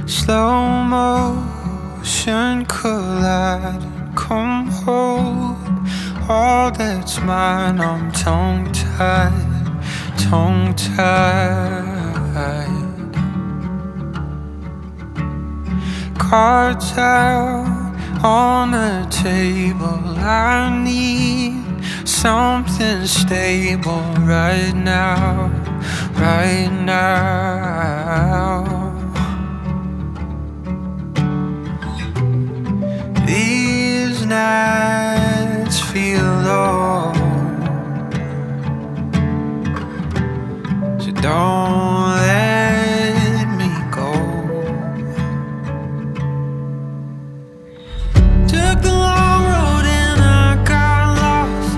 Slow motion collide. Come hold all that's mine. I'm tongue-tied, tongue-tied. Cards out on the table. I need something stable right now, right now. These nights feel long, so don't